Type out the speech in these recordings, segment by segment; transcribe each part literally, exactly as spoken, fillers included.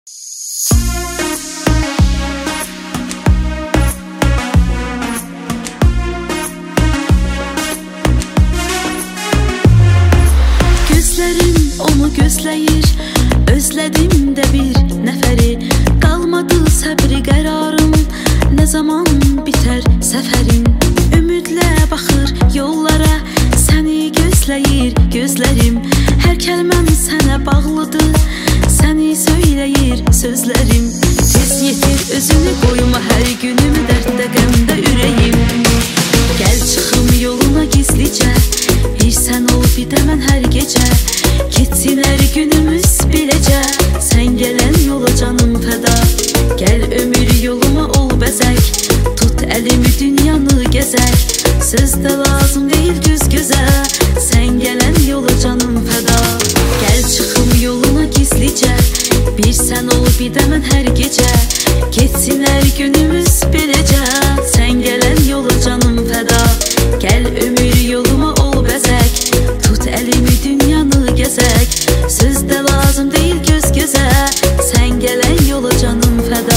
Gözlərim onu gözləyir, özlədim də bir nəfəri. Qalmadı səbri qərarım, nə zaman bitər səfərin. Ümidlə baxır yollara, səni gözləyir gözlərim. Hər kəlməm sənə bağlıdır, səni söyləyir sözlərim. Tez yetir özünü qoyma hər günüm, dərddə qəmdə ürəyim. Gəl çıxım yoluna gizlicə, bir sən ol bir də mən hər gecə. Keçsin hər günümüz beləcə, sən gələn yola canım fəda. Gəl ömür yoluma ol bəzək, tut əlimi dünyanı gəzək. Söz də lazım deyil göz gözə, sən gələn yola canım fəda. Gəl çıxım yoluna gizlicə, bir sən ol bir də mən hər gecə. Keçsin hər günümüz beləcə, sən gələn yola canım fəda. Gəl ömür yoluma ol bəzək, tut əlimi dünyanı gəzək. Söz də lazım deyil göz gözə, sən gələn yola canım fəda.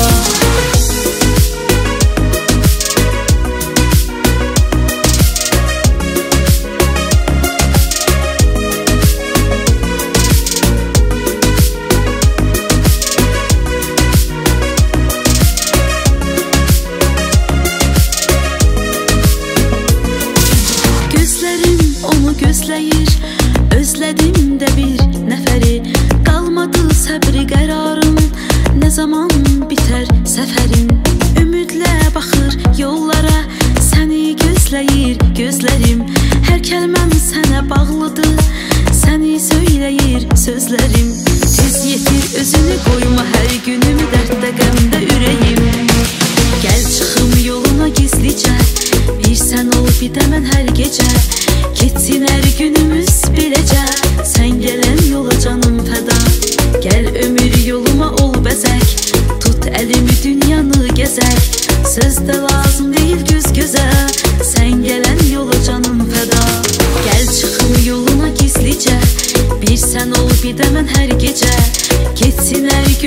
Gözləyir, özlədim də bir nəfəri. Qalmadı səbri qərarım, nə zaman bitər səfərin. Ümidlə baxır yollara, səni gözləyir gözlərim. Hər kəlməm sənə bağlıdır, səni söyləyir sözlərim. Tez yetir özünü qoyma hər günüm, dərddə qəmdə ürəyim. Gəl çıxım yoluna gizlicə, bir sən ol bir də mən hər gecə. Keçsin hər günümüz beləcə, sən gələn yola canım fəda. Gəl ömür yoluma ol bəzək, tut əlimi dünyanı gəzək. Söz də lazım deyil göz gözə, sən gələn yola canım fəda. Gəl çıxım yoluna gizlicə, bir sən ol bir də mən hər gecə. Keçsin hər